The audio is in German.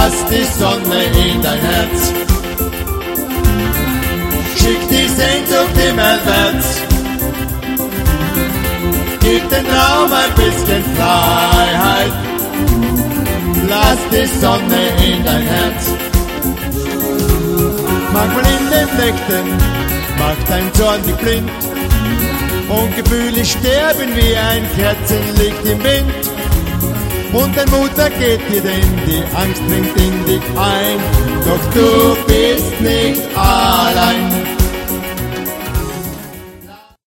Lass die Sonne in dein Herz. Schick die Sehnsucht himmelwärts. Gib den Traum ein bisschen Freiheit. Lass die Sonne in dein Herz. Manchmal in den Nächten macht dein Zorn dich blind und Gefühle sterben wie ein Kerzenlicht im Wind. Und dein Mut vergeht dir, denn die Angst dringt in dich ein. Doch du bist nicht allein.